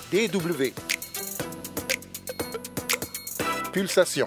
DW. Pulsation.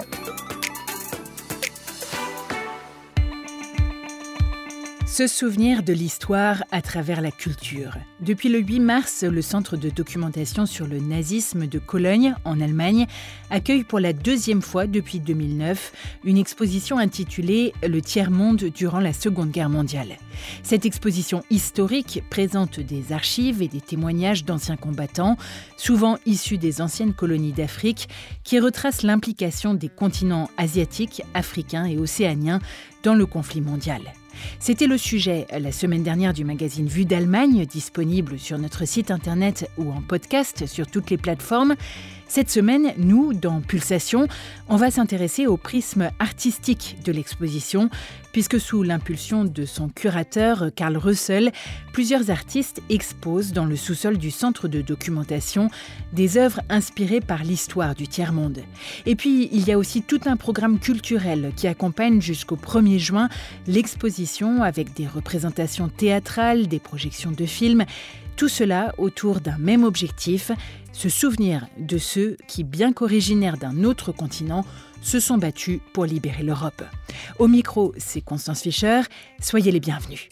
Se souvenir de l'histoire à travers la culture. Depuis le 8 mars, le Centre de documentation sur le nazisme de Cologne, en Allemagne, accueille pour la deuxième fois depuis 2009 une exposition intitulée « Le tiers-monde durant la Seconde Guerre mondiale ». Cette exposition historique présente des archives et des témoignages d'anciens combattants, souvent issus des anciennes colonies d'Afrique, qui retracent l'implication des continents asiatiques, africains et océaniens dans le conflit mondial. C'était le sujet la semaine dernière du magazine Vue d'Allemagne, disponible sur notre site internet ou en podcast sur toutes les plateformes. Cette semaine, nous, dans Pulsation, on va s'intéresser au prisme artistique de l'exposition, puisque sous l'impulsion de son curateur, Karl Rössel, plusieurs artistes exposent dans le sous-sol du centre de documentation des œuvres inspirées par l'histoire du tiers-monde. Et puis, il y a aussi tout un programme culturel qui accompagne jusqu'au 1er juin l'exposition avec des représentations théâtrales, des projections de films. Tout cela autour d'un même objectif, se souvenir de ceux qui, bien qu'originaires d'un autre continent, se sont battus pour libérer l'Europe. Au micro, c'est Constance Fischer. Soyez les bienvenus.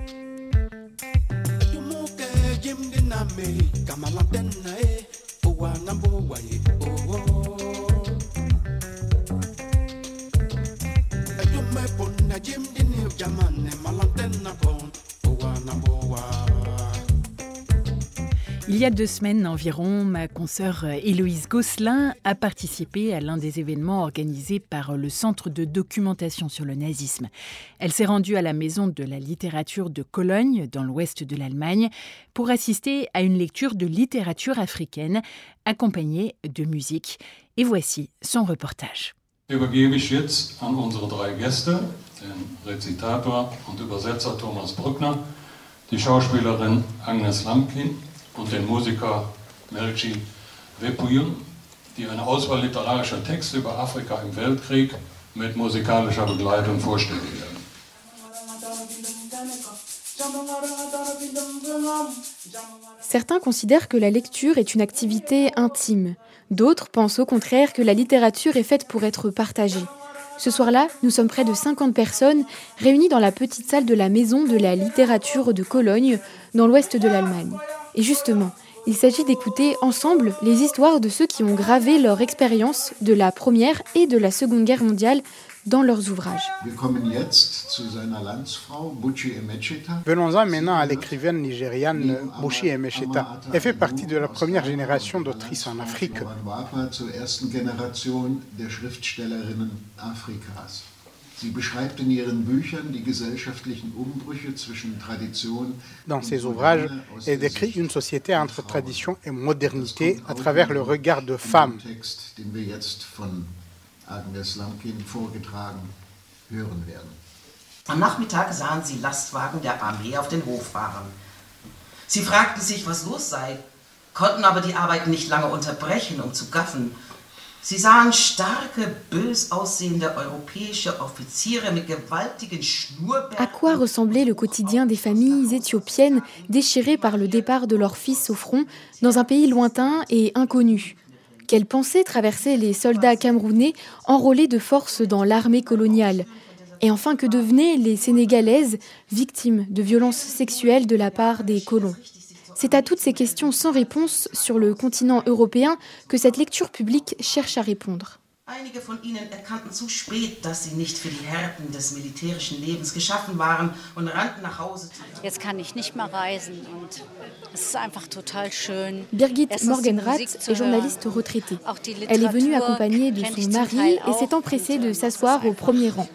Il y a 2 semaines environ, ma consoeur Héloïse Gosselin a participé à l'un des événements organisés par le Centre de documentation sur le nazisme. Elle s'est rendue à la Maison de la littérature de Cologne, dans l'ouest de l'Allemagne, pour assister à une lecture de littérature africaine, accompagnée de musique. Et voici son reportage. Übergebe ich jetzt an unsere 3 Gäste, den Rezitator und Übersetzer Thomas Brückner, die Schauspielerin Agnes Lamkin und den Musiker Melchi Wepuyun, die eine Auswahl literarischer Texte über Afrika im Weltkrieg mit musikalischer Begleitung vorstellen werden. Certains considèrent que la lecture est une activité intime. D'autres pensent au contraire que la littérature est faite pour être partagée. Ce soir-là, nous sommes près de 50 personnes réunies dans la petite salle de la Maison de la littérature de Cologne, dans l'ouest de l'Allemagne. Et justement, il s'agit d'écouter ensemble les histoires de ceux qui ont gravé leur expérience de la Première et de la Seconde Guerre mondiale dans leurs ouvrages. Venons-en maintenant à l'écrivaine nigériane Buchi Emecheta. Elle fait partie de la première génération d'autrices en Afrique. Dans ses ouvrages, elle décrit une société entre tradition et modernité à travers le regard de femmes. Am Nachmittag sahen sie Lastwagen der Armee auf den Hof fahren. Sie fragten sich, was los sei, konnten aber die Arbeit nicht lange unterbrechen, um zu gaffen. Sie sahen starke, bös aussehende europäische Offiziere mit gewaltigen Schnurrbärten. À quoi ressemblait le quotidien des familles éthiopiennes déchirées par le départ de leurs fils au front dans un pays lointain et inconnu? Quelles pensées traversaient les soldats camerounais enrôlés de force dans l'armée coloniale? Et enfin, que devenaient les Sénégalaises victimes de violences sexuelles de la part des colons? C'est à toutes ces questions sans réponse sur le continent européen que cette lecture publique cherche à répondre. Einige von ihnen erkannten zu spät, dass sie nicht für die Härten des militärischen Lebens geschaffen waren und rannten nach Hause. Jetzt kann ich nicht mehr reisen und es ist einfach total schön. Birgit Morgenrath est journaliste retraitée. Elle est venue accompagnée de son mari et s'est empressée de s'asseoir au premier rang.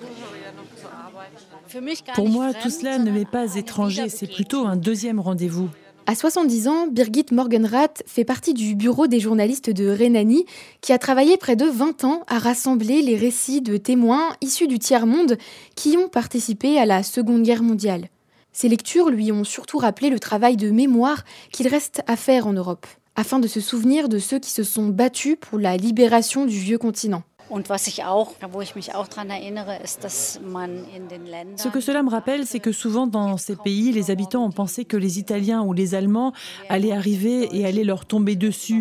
Pour moi, tout cela ne m'est pas étranger, c'est plutôt un deuxième rendez-vous. À 70 ans, Birgit Morgenrath fait partie du bureau des journalistes de Rhénanie qui a travaillé près de 20 ans à rassembler les récits de témoins issus du tiers-monde qui ont participé à la Seconde Guerre mondiale. Ces lectures lui ont surtout rappelé le travail de mémoire qu'il reste à faire en Europe, afin de se souvenir de ceux qui se sont battus pour la libération du vieux continent. Ce que cela me rappelle, c'est que souvent dans ces pays, les habitants ont pensé que les Italiens ou les Allemands allaient arriver et allaient leur tomber dessus.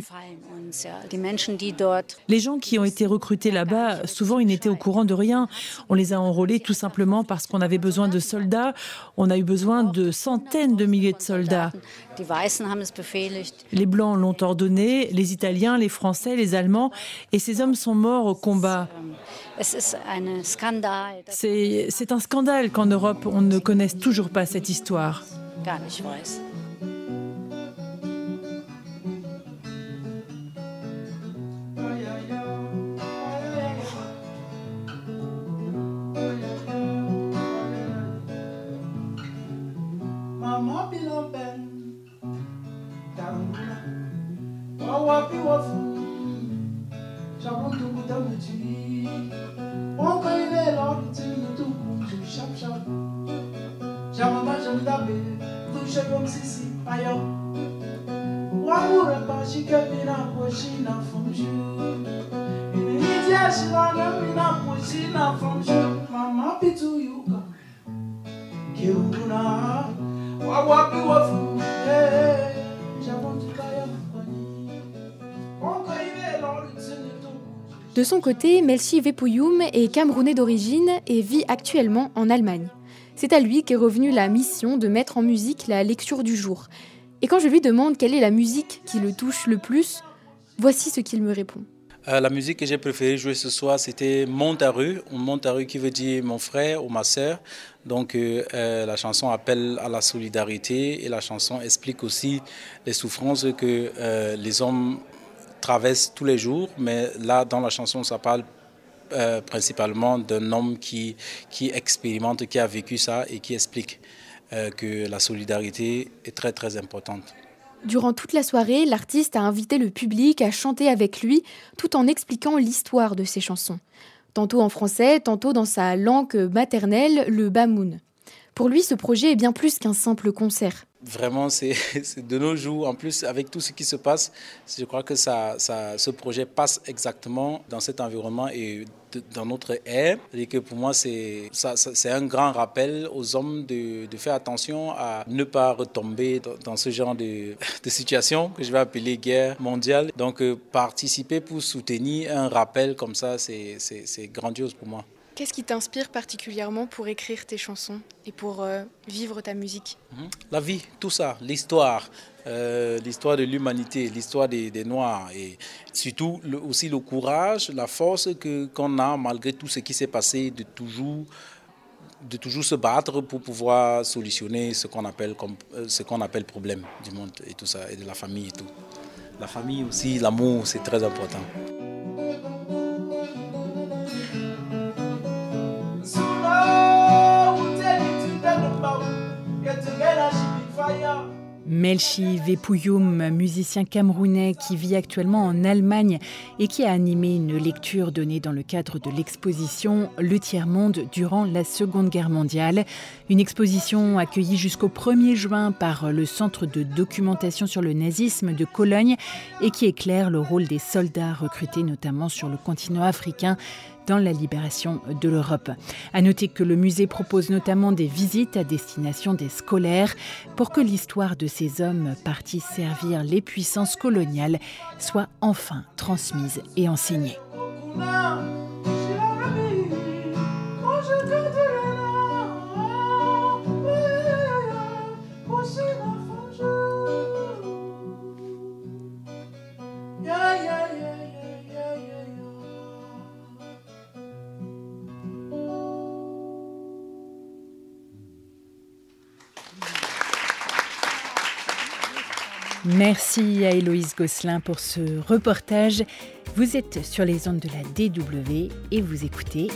Les gens qui ont été recrutés là-bas, souvent ils n'étaient au courant de rien. On les a enrôlés tout simplement parce qu'on avait besoin de soldats. On a eu besoin de centaines de milliers de soldats. Les Blancs l'ont ordonné, les Italiens, les Français, les Allemands, et ces hommes sont morts au combat. C'est un scandale qu'en Europe, on ne connaisse toujours pas cette histoire. De son côté, Melchi Vepuyum est camerounais d'origine et vit actuellement en Allemagne. C'est à lui qu'est revenue la mission de mettre en musique la lecture du jour. Et quand je lui demande quelle est la musique qui le touche le plus, voici ce qu'il me répond. La musique que j'ai préféré jouer ce soir, c'était Montaru qui veut dire mon frère ou ma sœur. Donc la chanson appelle à la solidarité et la chanson explique aussi les souffrances que les hommes traversent tous les jours. Mais là, dans la chanson, ça parle principalement d'un homme qui expérimente, qui a vécu ça et qui explique que la solidarité est très très importante. Durant toute la soirée, l'artiste a invité le public à chanter avec lui tout en expliquant l'histoire de ses chansons. Tantôt en français, tantôt dans sa langue maternelle, le bamoun. Pour lui, ce projet est bien plus qu'un simple concert. Vraiment, c'est de nos jours. En plus, avec tout ce qui se passe, je crois que ce projet passe exactement dans cet environnement et dans notre ère. Et que pour moi, c'est un grand rappel aux hommes de faire attention à ne pas retomber dans ce genre de situation que je vais appeler guerre mondiale. Donc, participer pour soutenir un rappel comme ça, c'est grandiose pour moi. Qu'est-ce qui t'inspire particulièrement pour écrire tes chansons et pour vivre ta musique ? La vie, tout ça, l'histoire de l'humanité, l'histoire des Noirs et surtout aussi le courage, la force qu'on a malgré tout ce qui s'est passé, de toujours se battre pour pouvoir solutionner ce qu'on appelle problème du monde et tout ça, et de la famille et tout. La famille aussi, l'amour, c'est très important. Melchi Vepuyum, musicien camerounais qui vit actuellement en Allemagne et qui a animé une lecture donnée dans le cadre de l'exposition Le Tiers-Monde durant la Seconde Guerre mondiale. Une exposition accueillie jusqu'au 1er juin par le Centre de documentation sur le nazisme de Cologne et qui éclaire le rôle des soldats recrutés notamment sur le continent africain dans la libération de l'Europe. À noter que le musée propose notamment des visites à destination des scolaires pour que l'histoire de ces hommes partis servir les puissances coloniales soit enfin transmise et enseignée. Merci à Héloïse Gosselin pour ce reportage. Vous êtes sur les ondes de la DW et vous écoutez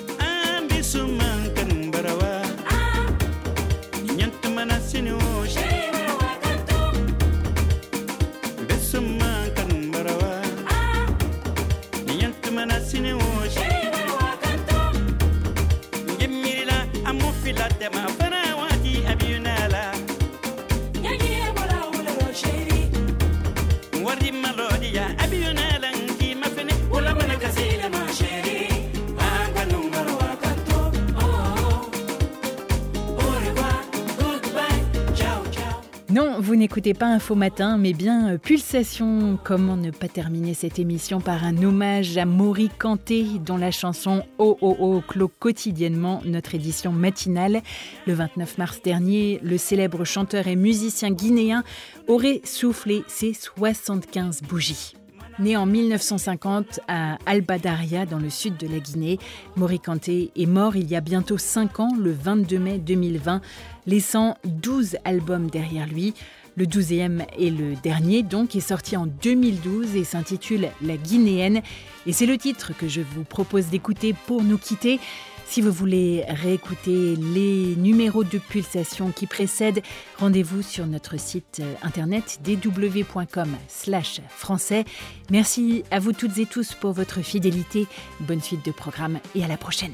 n'écoutez pas Info Matin, mais bien Pulsation. Comment ne pas terminer cette émission par un hommage à Maury Kanté, dont la chanson Oh Oh Oh clôt quotidiennement notre édition matinale. Le 29 mars dernier, le célèbre chanteur et musicien guinéen aurait soufflé ses 75 bougies. Né en 1950 à Albadaria, dans le sud de la Guinée, Maury Kanté est mort il y a bientôt 5 ans, le 22 mai 2020, laissant 12 albums derrière lui. Le 12e et le dernier, donc, est sorti en 2012 et s'intitule La Guinéenne. Et c'est le titre que je vous propose d'écouter pour nous quitter. Si vous voulez réécouter les numéros de Pulsation qui précèdent, rendez-vous sur notre site internet dw.com/français. Merci à vous toutes et tous pour votre fidélité. Bonne suite de programme et à la prochaine.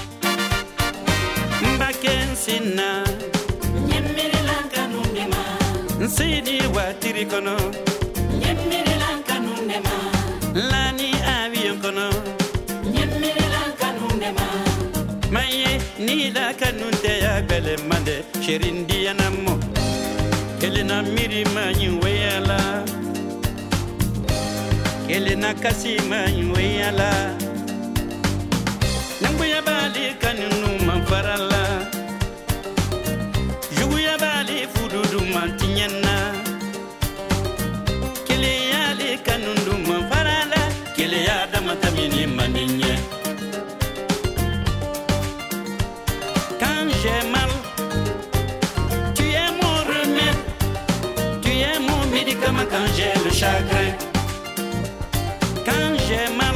Maye ni la kanunte ya bele mande shirindi yanamo kelena miri manyu weyala kelena kasi manyu weyala nambu ya bali kanunu manfarala jugu ya bali fududu mantinyana kele ya le kanunu manfarala kele ya damatamini maninye. J'ai mal, tu es mon remède, tu es mon médicament quand j'ai le chagrin. Quand j'ai mal,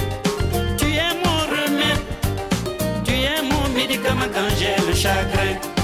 tu es mon remède, tu es mon médicament quand j'ai le chagrin.